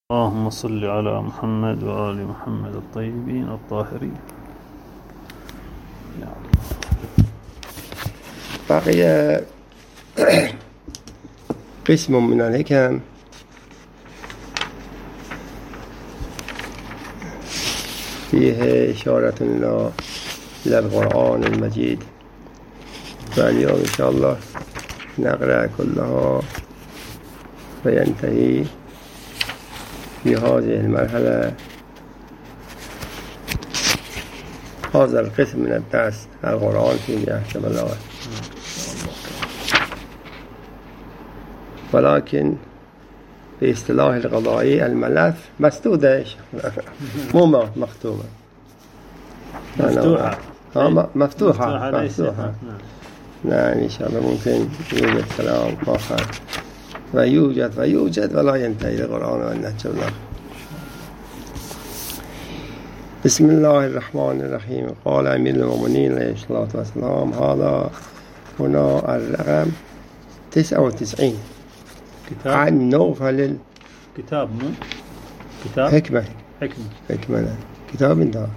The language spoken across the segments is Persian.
اللهم صل على محمد وآل محمد الطيبين الطاهرين. يا الله. بقي قسم من الحكم فيه إشارة إلى القرآن المجيد، فاليوم إن شاء الله نقرأ كلها وينتهي في هذه المرحلة هذا القسم من الدرس القرآن في يحكم الله. ولكن باصطلاح القضائي الملف مسدودة مو مختومة، مفتوحة. نعم إن شاء الله ممكن يوجد كلام آخر ويوجد ولا ينتهي القرآن والنهج الله. بسم الله الرحمن الرحيم. قال أمير المؤمنين عليه الصلاة والسلام: هذا هنا الرقم 99 عن نوفل. كتاب مو كتاب حكمة كتاب انتهى.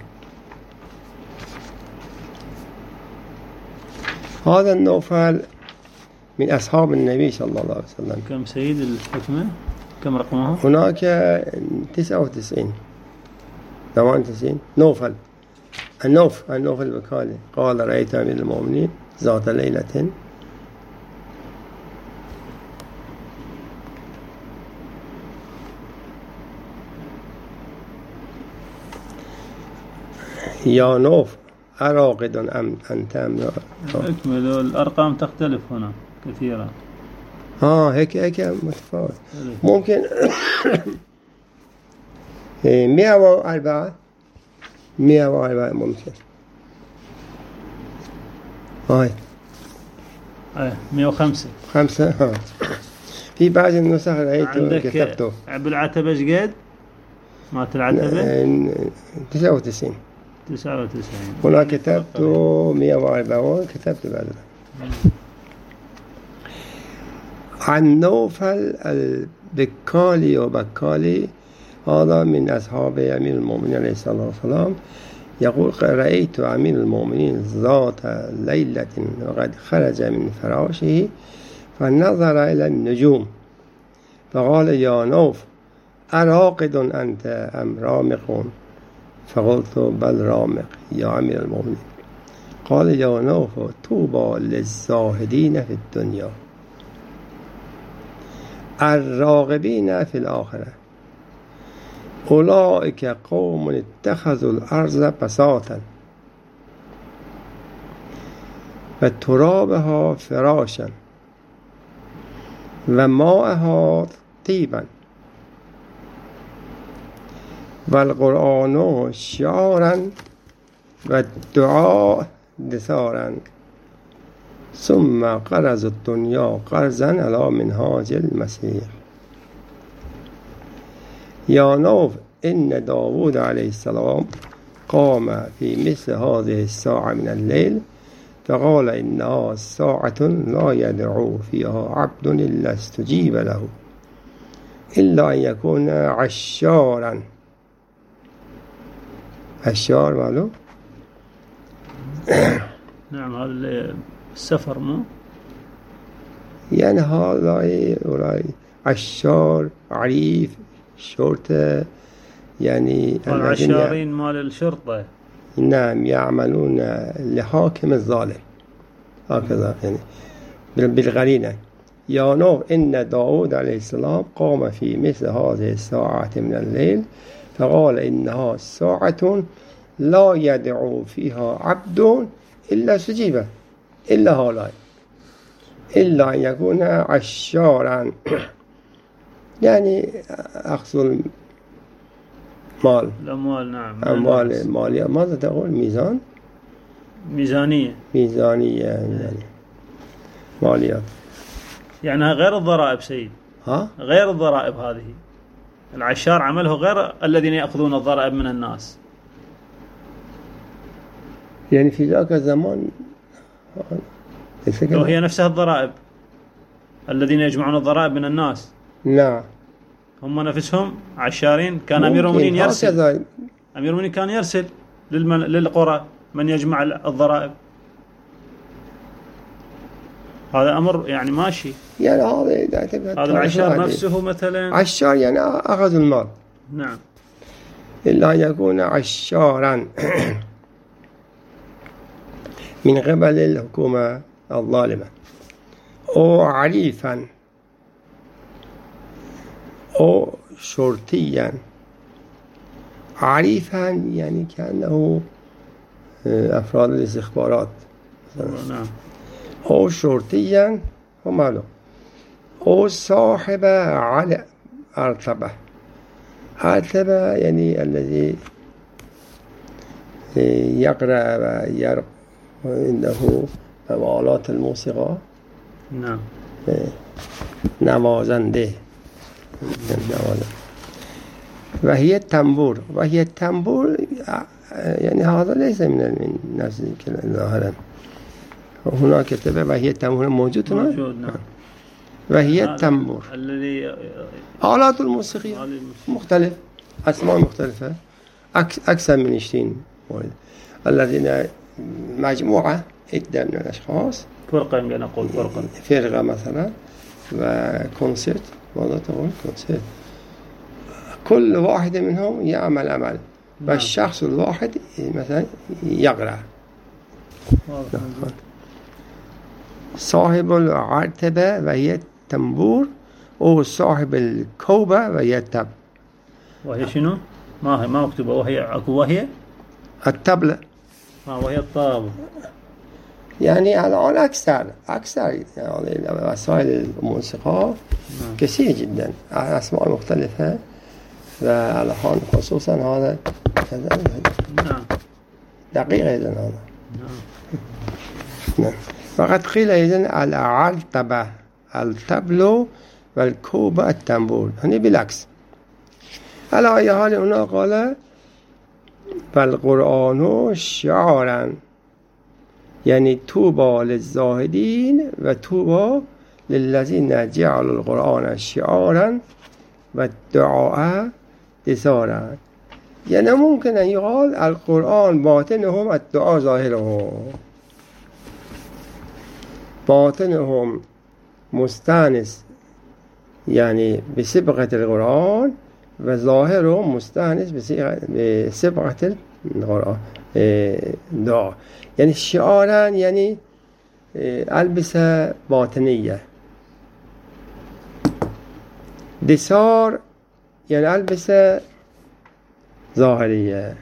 هذا النوفل من أصحاب النبي صلى الله عليه وسلم. كم سيد الحكمة؟ كم رقمها؟ هناك 99 98. نوفل النوفل بكالي. قال: رأيت أمير المؤمنين ذات ليلة يا نوف أراقد أم أنت أكمل. الأرقام تختلف هنا كثيرا. هيك متفاوت. ممكن 104 ممكن. 105 في بعض النسخ رأيته كتبته بالعتبة قد مات العتبة 99. هنا كتبته 104 كتبت بعد. عن نوفل البكالي وبكالي، هذا من أصحاب أمير المؤمنين عليه الصلاة والسلام، يقول: رأيت أمير المؤمنين ذات ليلة وقد خرج من فراشه فنظر إلى النجوم فقال: يا نوف أراقد أنت أم رامق؟ فقلت: بل رامق يا أمير المؤمنين. قال: يا نوف طوبى للزاهدين في الدنيا الراغبين في الآخرة، أولئك قوم اتخذوا الأرض بساطا وترابها فراشا وماءها طيبا والقرآن شعارا والدعاء دثارا، ثم قرض الدنيا قرضا على منهاج المسيح. يا نوف إن داود عليه السلام قام في مثل هذه الساعة من الليل فقال: إنها ساعة لا يدعو فيها عبد إلا استجيب له إلا أن يكون عشارا. عشار معلوم؟ نعم هذا السفر مو يعني هذا عشار عريف شرطة، يعني العشارين مال الشرطة. نعم يعملون لحاكم الظالم هكذا يعني بالغرينة. يا نوف إن داود عليه السلام قام في مثل هذه الساعة من الليل فقال: إنها ساعة لا يدعو فيها عبد إلا استجيب إلا هؤلاء إلا أن يكون عشارا يعني أخذ الأموال. نعم أموال مالية. ماذا تقول؟ ميزانية يعني ماليات، يعني غير الضرائب سيد. غير الضرائب. هذه العشار عمله غير الذين يأخذون الضرائب من الناس. يعني في ذاك الزمان وهي نفسها الضرائب الذين يجمعون الضرائب من الناس. نعم هم نفسهم عشارين. كان أمير المؤمنين يرسل، أمير المؤمنين كان يرسل للقرى من يجمع الضرائب. هذا أمر يعني ماشي. يعني هذا العشار نفسه مثلا عشار يعني أخذ المال. نعم. إلا أن يكون عشارا من قبل الحكومة الظالمة، أو عريفا، أو شرطيا. عريفا يعني كأنه أفراد الاستخبارات. نعم. أو شرطيا وماله، أو صاحب على أرتبة. أرتبة يعني الذي يقرأ ويرق عنده آلات الموسيقى. نعم. نوازنده. وهي التنبور. وهي التنبور يعني هذا ليس من نفس ظاهرا. هناك كتب وهي التنبور موجود هنا. نعم. وهي التنبور الذي آلات الموسيقى مختلف، أسماء مختلفة، أكثر من 20 الذين مجموعة عدة من الأشخاص، فرقة نقول فرقة مثلا، وكونسيرت. ماذا تقول كونسيرت؟ كل واحد منهم يعمل عمل، والشخص الواحد مثلا يقرأ. صاحب العرتبة وهي التنبور، أو صاحب الكوبة وهي التب. وهي شنو؟ ما مكتوبة. وهي التبلة. وهي الطابة. يعني الآن أكثر يعني وسائل الموسيقى كثير جدا، أسماء مختلفة، والآن خصوصا هذا نعم دقيق إذن هذا. نعم. فقد قيل إذن العرتبة التبلو والكوبة التنبور، يعني بالعكس. على أي حال هنا قال فالقرآن شعارا، يعني توبى للزاهدين وتوبى للذين جعلوا القرآن شعارا والدعاء دثارا. يعني ممكن أن يقال القرآن باطنهم الدعاء ظاهرهم. باطنهم مستانس يعني بصبغة القرآن، وظاهرهم مستانس بصبغة القرآن دعاء. يعني شعارا يعني ألبسة باطنية. دثار يعني ألبسة ظاهرية.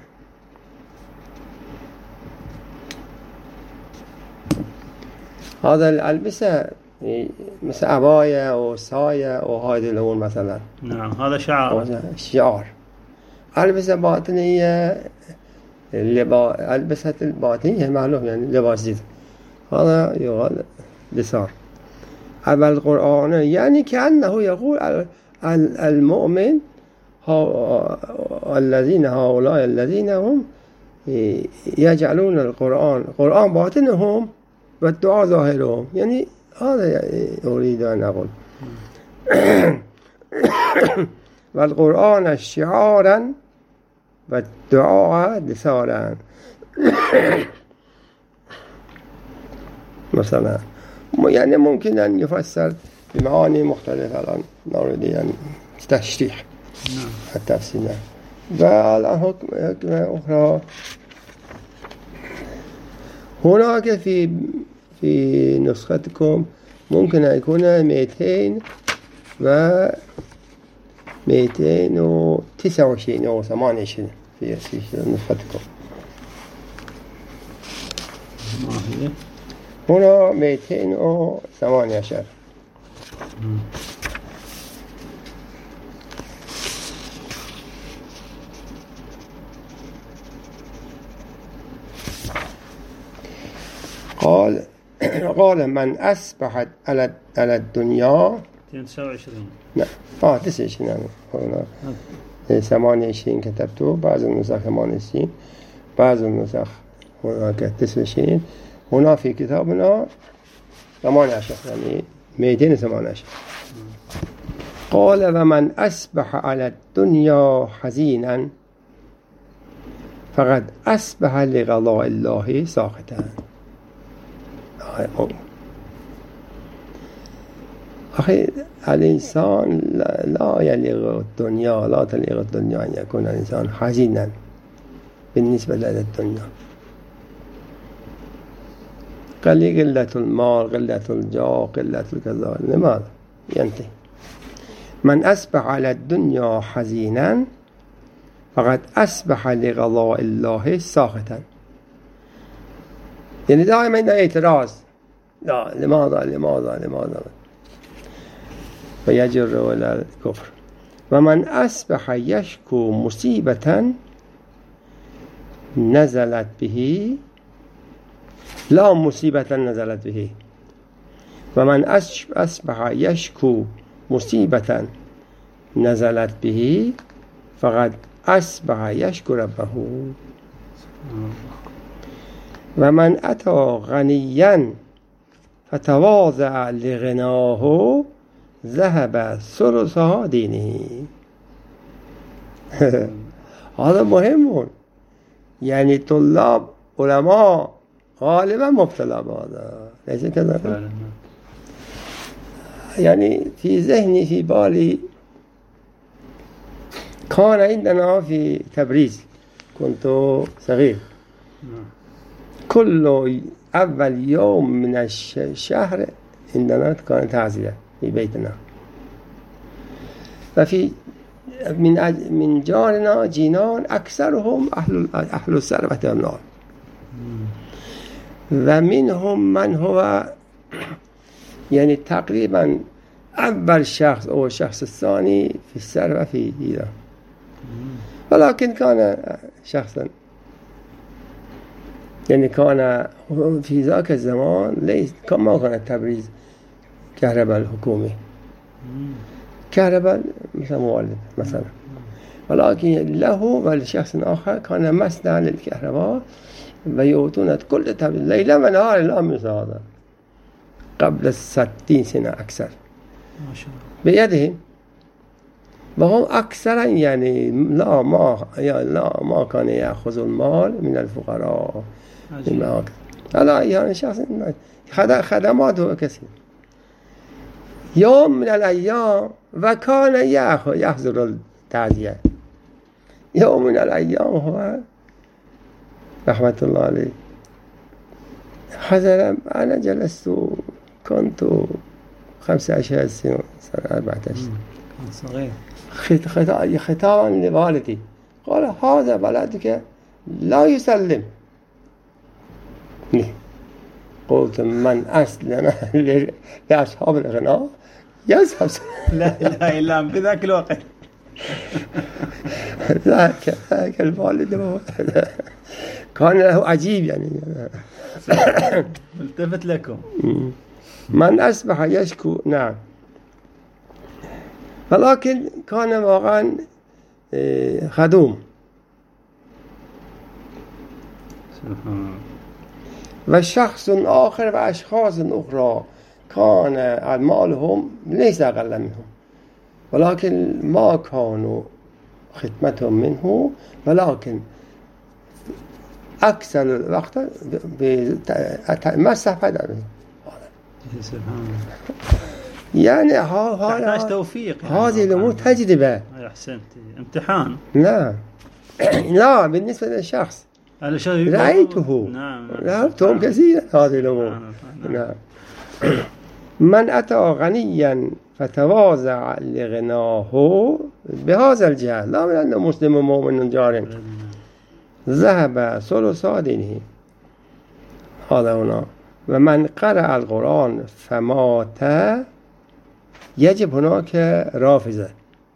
هذا الألبسة مثل عباية أو ساية أو هذه الأمور مثلا. نعم. هذا شعار. ألبسة باطنية. ألبسة الباطنية معلوم يعني لباس جديد، هذا يقال دثار. أما القرآن يعني كأنه يقول المؤمن هؤلاء الذين هم يجعلون القرآن باطنهم والدعاء ظاهرهم. يعني هذا أريد أن أقول. والقرآن شعارا والدعاء دثارا. مثلا يعني ممكن أن يفسر بمعاني مختلفة. الآن نريد أن تشريح التفسير. والآن حكمة أخرى هناك في نسختكم ممكن أن يكون 229 أو 28 في نسختكم. هنا 218. قال من أصبحت على الدنيا 29. نعم 29 يعني هنا 28 كتبته، بعض النسخ 28، بعض النسخ هناك 29. هنا في كتابنا 18 يعني 218. قال ومن أصبح على الدنيا حزينا فقد أصبح لقضاء الله ساخطا. أخي الإنسان لا يليق الدنيا، لا تليق الدنيا أن يكون الإنسان حزينا بالنسبة للدنيا. قال لي قلة المال، قلة الجاه، قلة الكذا، لماذا؟ ينتهي. من أصبح على الدنيا حزينا فقد أصبح لقضاء الله ساخطا. يعني دائما اعتراض، لا لماذا فيجر إلى الكفر. ومن أصبح يشكو مصيبة نزلت به، لا مصيبة نزلت به. ومن أصبح يشكو مصيبة نزلت به فقد أصبح يشكو ربه. ومن أتى غنيا فتواضع لغناه ذهب ثلث دينه. هذا مهم. يعني طلاب علماء غالبا مبتلى بهذا، ليس كذا؟ يعني في ذهني في بالي كان عندنا في تبريز كنت صغير كل أول يوم من الشهر عندنا كانت تعزية في بيتنا. وفي من جارنا جينان أكثرهم أهل الثروة والمال، ومنهم من هو يعني تقريبا أول شخص أو الشخص الثاني في الثروة في إيران، ولكن كان شخصا يعني كان في ذاك الزمان ليس كما كان تبريز كهرباء الحكومي، كهرباء مثل مولد مثلا، ولكن له ولشخص آخر كان مصنع للكهرباء ويعطون كل تبريز ليلا ونهار. الآن مثل هذا قبل 60 سنة أكثر ما شاء الله بيدهم، وهم أكثرا يعني ما كان يأخذ المال من الفقراء. هذا يعني شخص خدماته كثير. يوم من الأيام وكان يحضر التعزية، يوم من الأيام هو رحمة الله عليه حضر. أنا جلست كنت 15 سنة 14 صغير. خطابا لوالدي قال هذا بلدك لا يسلم. قلت من أسلم لأصحاب الغناء يذهب. لا إله إلا أنت في ذاك الوقت. ذاك الوالد كان له عجيب يعني ملتفت لكم. من أصبح يشكو، نعم، ولكن كان واقعا خدوم. وشخص آخر وأشخاص أخرى كان مالهم ليس أقل منهم، ولكن ما كانوا خدمتهم منه، ولكن أكثر الوقت ما استفاد منه. يعني تحتاج توفيق يعني. هذه الأمور تجربة. أحسنت، امتحان. لا بالنسبة للشخص رأيته. نعم. رأيتهم كثيرا هذه الأمور. نعم. من أتى غنيا فتواضع لغناه بهذا الجهل، لا من أنه مسلم مؤمن جار، ذهب ثلث دينه. هذا هنا. ومن قرأ القرآن فمات، يجب هناك رافضة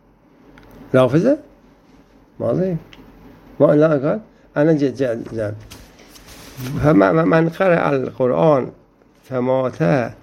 ماذا؟ ما لا قال أنا جد. فمن قرأ القرآن فمات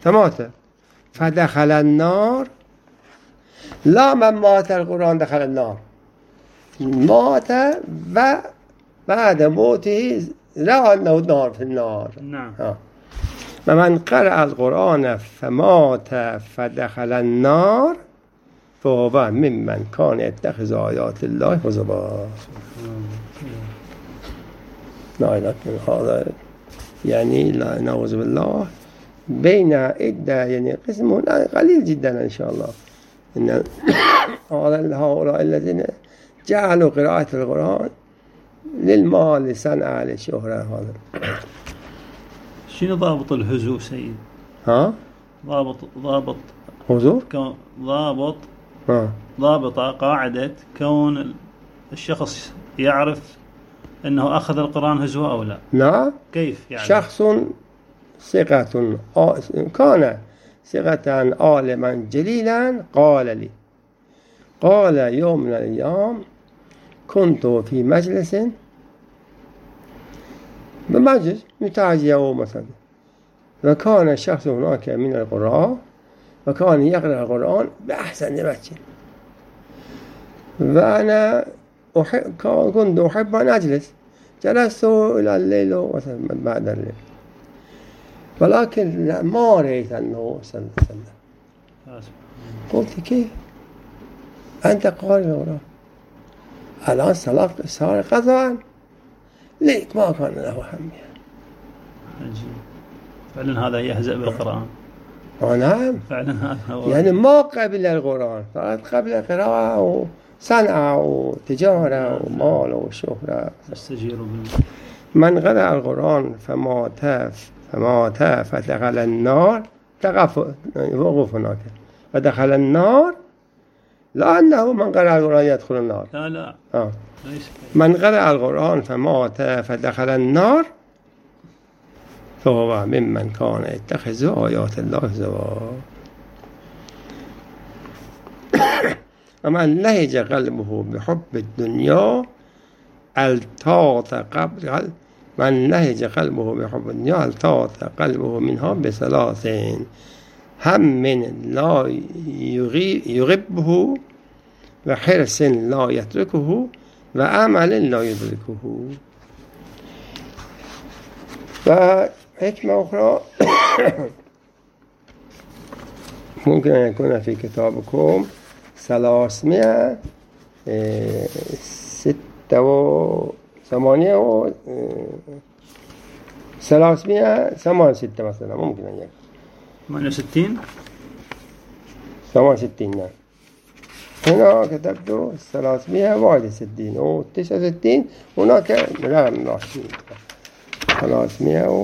فدخل النار، لا من مات القرآن دخل النار، مات وبعد موته رأى أنه النار في النار. نعم. ومن قرأ القرآن فمات فدخل النار فهو ممن كان يتخذ آيات الله هزوا. هذا يعني لا نعوذ بالله بين عدة يعني قسم قليل جدا إن شاء الله إن هؤلاء الذين جعلوا قراءة القرآن للمال للصنعة للشهرة. هذا شنو ضابط الهزو سيد؟ ها؟ ضابط هزو؟ ضابط قاعدة كون الشخص يعرف أنه أخذ القرآن هزوا أو لا. نعم. كيف يعني؟ شخص ثقة كان ثقة عالما جليلا قال لي، قال يوم من الأيام كنت في مجلس متعزية مثلا، وكان الشخص هناك من القراء وكان يقرأ القرآن بأحسن وجه، وأنا كنت أحب أن أجلس، جلست إلى الليل بعد الليل، ولكن ما رأيت أنه صلى الله عليه وسلم. قلت كيف أنت قارئ القرآن الآن صار قضاء ليك، ما كان له أهمية. فعلا هذا يهزأ بالقرآن. نعم فعلا هذا يعني ما قبل القرآن، فقط قبل قراءة وصنعة وتجارة ومال وشهرة. من قرأ القرآن فمات فدخل النار، وقف هناك فدخل النار، لا أنه من قرأ القرآن يدخل النار، لا من قرأ القرآن فمات فدخل النار فهو ممن كان يتخذ آيات الله هزوا. ومن لهج قلبه بحب الدنيا التاط قبل من لهج قلبه بحب الدنيا التاط قلبه منها بثلاث: هم لا يغبه، وحرص لا يتركه، وعمل لا يدركه. وحكمة أخرى ممكن أن يكون في كتابكم 368 مثلا، ممكن أن يكون 68. نعم. هنا كتبت 361 و 69، هناك لا 300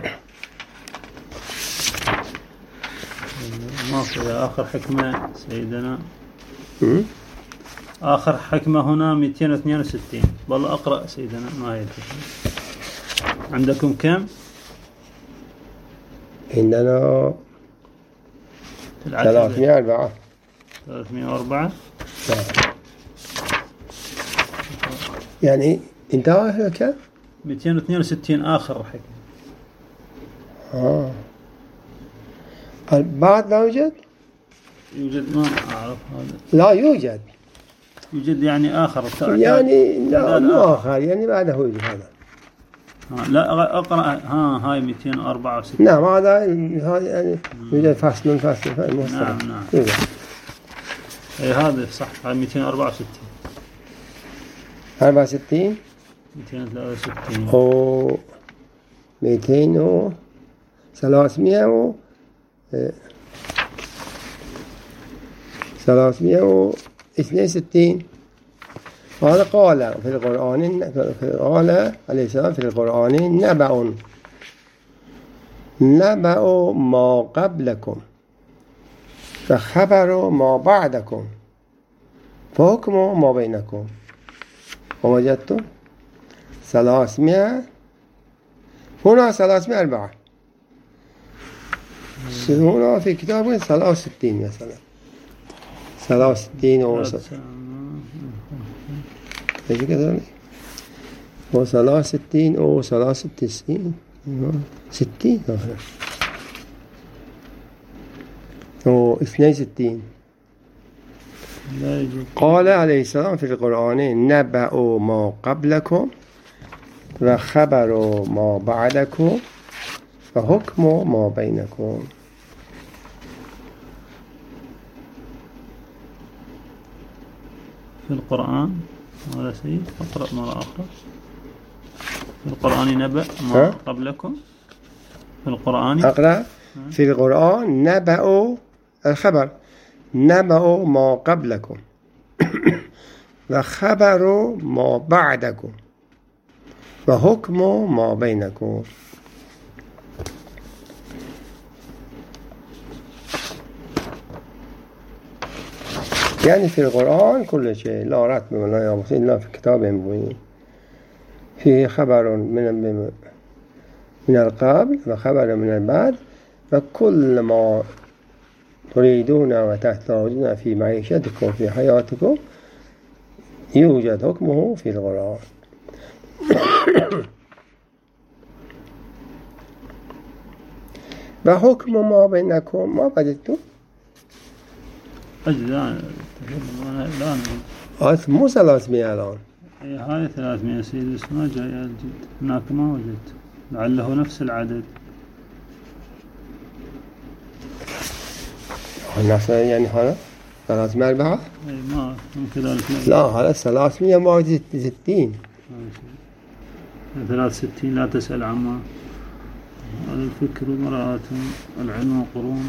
ماكو. آخر حكمة سيدنا آخر حكمة هنا 262. والله أقرأ سيدنا ما هي الحكمة عندكم كم؟ عندنا 304. 304 يعني انتهى كم؟ 262 آخر حكمة. بعد لا يوجد ما أعرف هذا. لا يوجد يعني آخر يعني لا مو آخر يعني بعده يوجد هذا. لا أقرأ هاي 264. نعم هذا يعني يوجد فصل نعم يوجد. أي هذا صح. هاي 264 263 أو 200 و 300 362. هذا قال في القرآن، قال عليه السلام في القرآن: نبأ ما قبلكم فخبر ما بعدكم فحكم ما بينكم. ووجدتم 300 هنا 304 هنا في كتاب 63 مثلا 63 و ايش كذا و 63 و 93 60 و 62. قال عليه السلام في القرآن: نبأ ما قبلكم وخبر ما بعدكم وحكم ما بينكم. في القرآن هذا سيد. اقرأ مرة أخرى. في القرآن نبأ ما قبلكم. في القرآن أقرأ. في القرآن نبأ الخبر، نبأ ما قبلكم وخبر ما بعدكم وحكم ما بينكم. يعني في القرآن كل شيء لا رتب ولا يابس إلا في كتاب مبين، فيه خبر من القبل وخبر من البعد، وكل ما تريدون وتحتاجون في معيشتكم في حياتكم يوجد حكمه في القرآن. وحكم ما بينكم ما بدتم أجل الآن مو 300 الآن. هاي 300 سيد بس ما جاي الجد. هناك ما وجدت، لعله نفس العدد. الناس يعني هذا 304 اي ما من كذلك. لا هذا 360. 63 لا تسأل عما الفكر مرآة العلم قرون.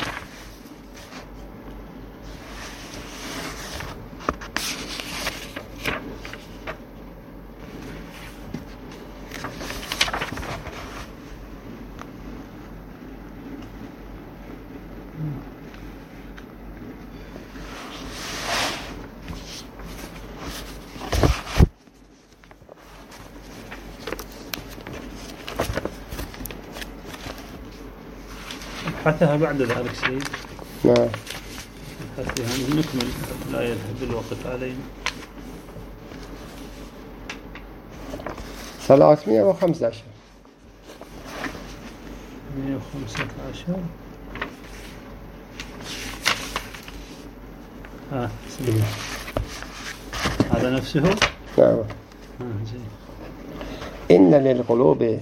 حتى بعد ذلك سيد. نعم. حتى يعني نكمل لا يذهب الوقت علينا. 315. 115. هذا نفسه. نعم. زين. إن للقلوب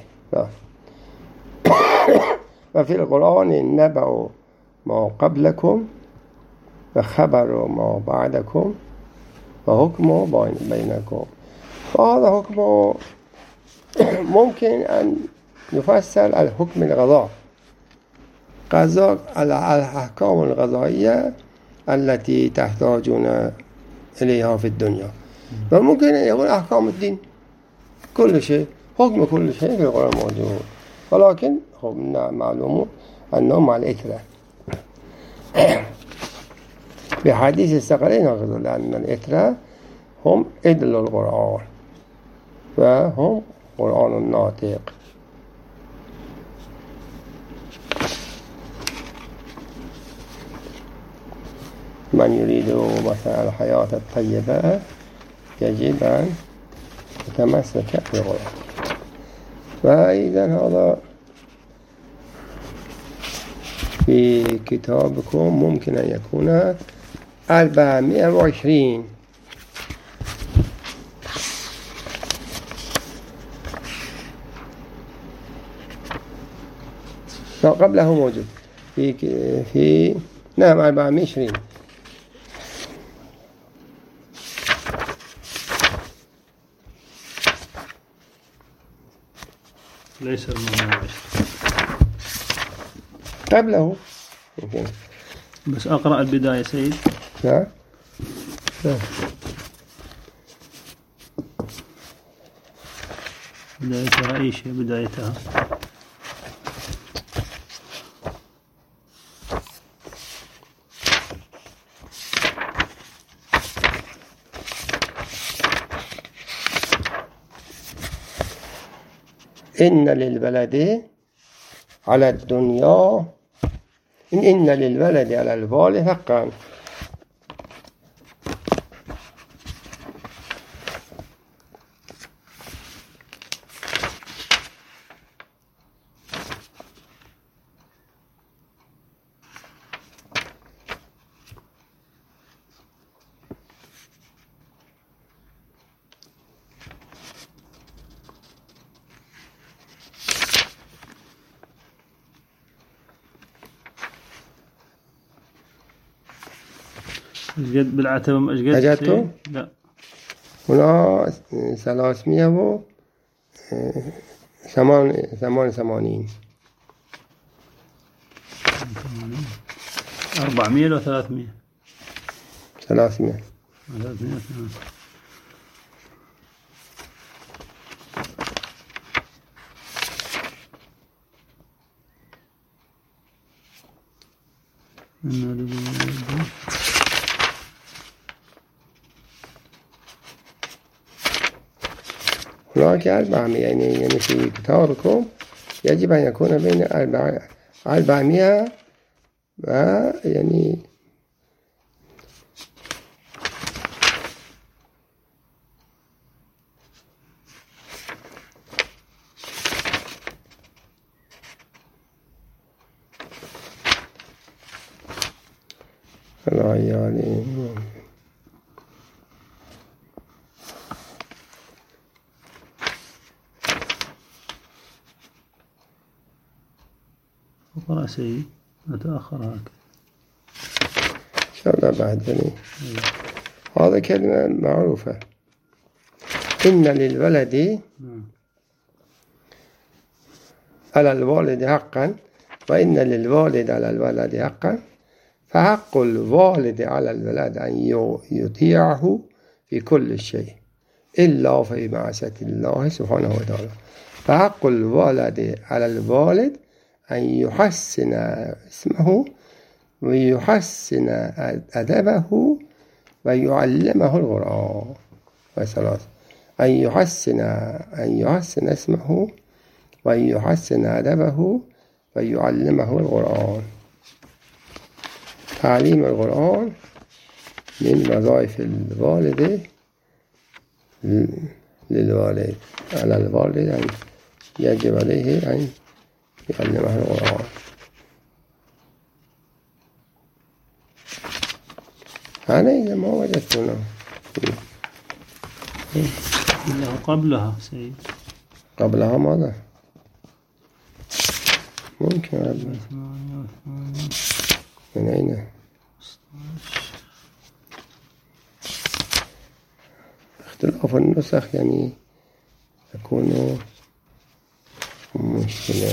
وفي القرآن نبأ ما قبلكم وخبر ما بعدكم وحكم بينكم. فهذا حكم ممكن أن يفسر الحكم القضاء، الأحكام القضائية التي تحتاجون إليها في الدنيا، وممكن أن يقول أحكام الدين. كل شيء حكم كل شيء في القرآن موجود، ولكن هم معلوم أنهم مع الإثرة. بحديث الثقلين يقول أن الإثرة هم إدل القرآن وهم قرآن الناطق. من يريد مثلا الحياة الطيبة يجب أن يتمسك بالقرآن. فإذا هذا في كتابكم ممكن أن يكون 420. قبله موجود في نعم 420. ليس الممنوع قبله ممكن. بس أقرأ البداية سيد. نعم. بدايتها أي شيء بدايتها. إن للبلد على الدنيا إن للبلد على البال حقا. قد بالعتبة ايش قد؟ أجدتوا؟ لا. هنا 388. 400 لو 300؟ 300. 300. هناك 400 يعني في كتابكم يجب أن يكون بين 400 و يعني العيالين اقرأ سيد أتأخر هكذا إن شاء الله بعد يعني. هذا كلمة معروفة. إن للولد على الوالد حقا وإن للوالد على الولد حقا فحق الوالد على الولد أن يطيعه في كل شيء إلا في معصية الله سبحانه وتعالى. فحق الولد على الوالد أن يحسن اسمه ويحسن أدبه ويعلمه القرآن. وثلاث أن يحسن اسمه ويحسن أدبه ويعلمه القرآن. تعليم القرآن من وظائف الوالد للوالد. على الوالد أن يجب عليه أن يعلمه القرآن. أنا إذا ما وجدتنا قبلها سيد. قبلها ماذا؟ ممكن من أين؟ اختلاف النسخ يعني تكون مشكلة.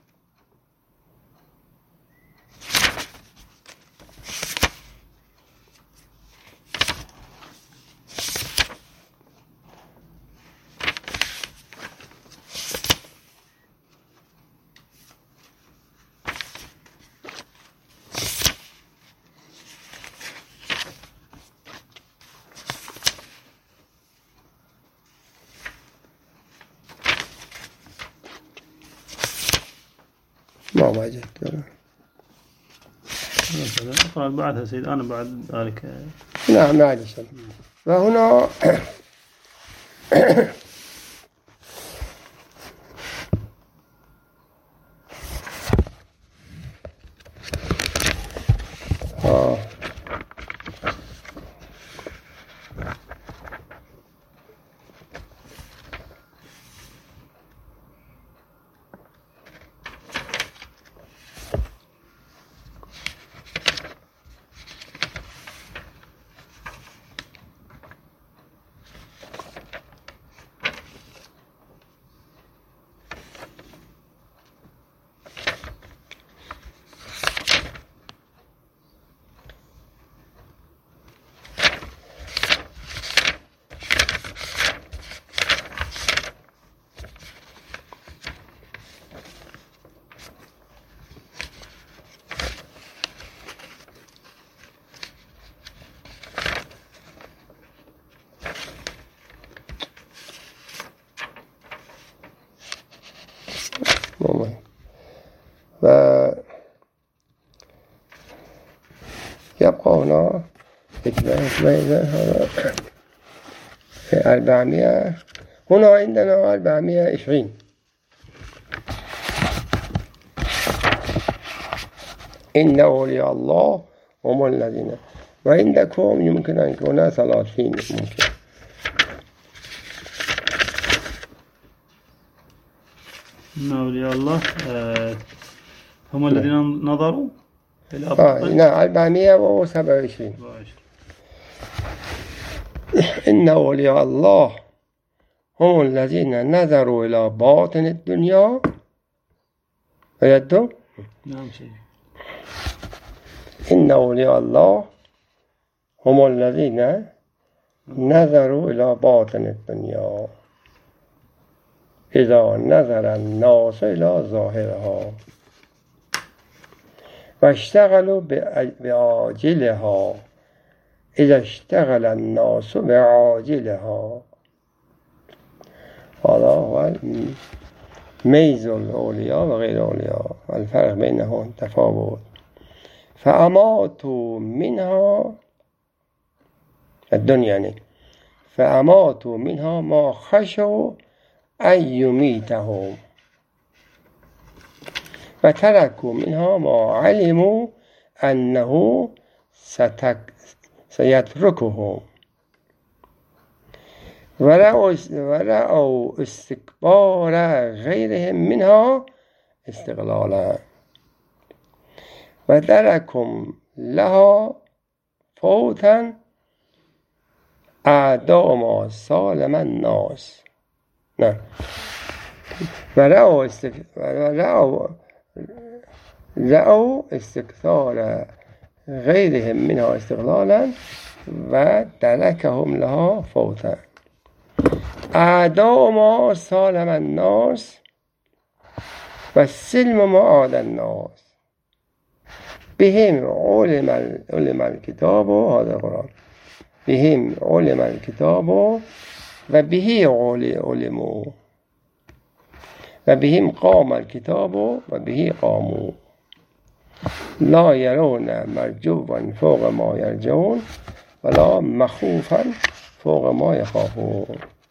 ما وجدت. اقرأ بعدها سيد. أنا بعد ذلك نعم معلش. فهنا يبقى هنا 400. هنا عندنا 420. إن أولياء الله هم الذين. وعندكم يمكن أن يكون 30 ممكن. إن أولياء الله هم الذين نظروا إلى نعم 427. إن أولياء الله هم الذين نظروا إلى باطن الدنيا وجدتم؟ نعم شيخ. إن أولياء الله هم الذين نظروا إلى باطن الدنيا إذا نظر الناس إلى ظاهرها واشتغلوا بعاجلها إذا اشتغل الناس بعاجلها. هذا هو ميز الأولياء وغير الأولياء، الفرق بينهم تفاوت. فأماتوا منها الدنيا يعني، فأماتوا منها ما خشوا أن يميتهم وتركوا منها ما علموا أنه سيتركهم ورأوا استكبار غيرهم منها استغلالا وتركوا لها فوتا أعداء ما سالم الناس. نعم. ورأوا استكثار غيرهم منها استغلالا وتركهم لها فوتا. أعداء ما سالم الناس والسلم ما عاد الناس بهم علم الكتاب. هذا القرآن. بهم علم الكتاب وبه علموا وبهم قام الكتاب وبه قاموا لا يرون مرجوا فوق ما يرجون ولا مخوفا فوق ما يخافون.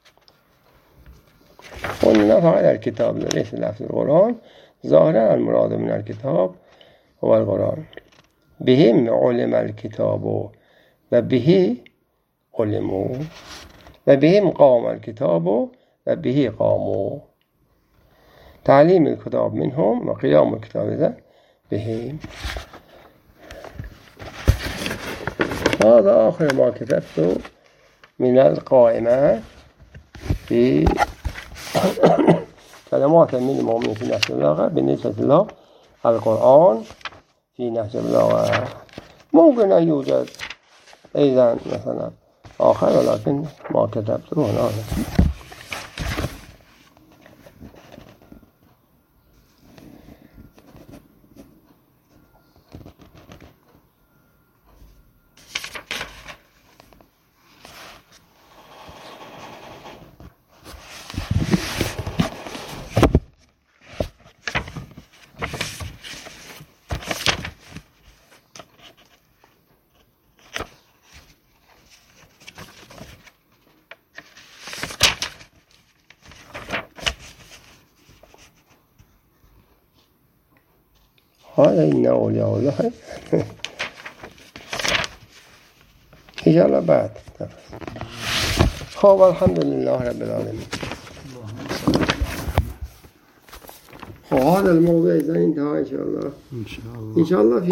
قلنا فقط الكتاب ليس لفظ القرآن، ظاهرا المراد من الكتاب هو القرآن. بهم علم الكتاب وبه علموا وبهم قام الكتاب وبه قاموا. تعليم الكتاب منهم وقيام الكتاب بهم. هذا آخر ما كتبته من القائمة في كلمات من المؤمنين في نهج البلاغة بالنسبة له القرآن في نهج البلاغة. ممكن أن يوجد أيضا مثلا آخر ولكن ما كتبته هنا. هذا إن أولياء الله إن شاء الله بعد. خب الحمد لله رب العالمين. هذا الموضوع إذا انتهى إن شاء الله. إن شاء الله.